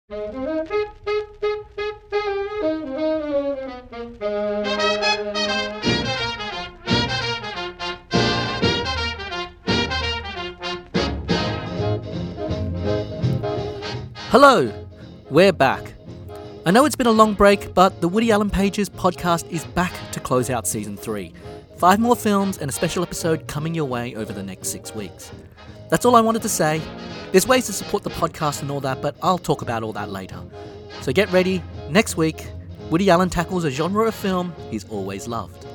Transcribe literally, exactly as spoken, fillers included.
Hello, we're back. I know it's been a long break, but the Woody Allen Pages podcast is back to close out season three. Five more films and a special episode coming your way over the next six weeks. That's all I wanted to say. There's ways to support the podcast and all that, but I'll talk about all that later. So get ready. Next week, Woody Allen tackles a genre of film he's always loved.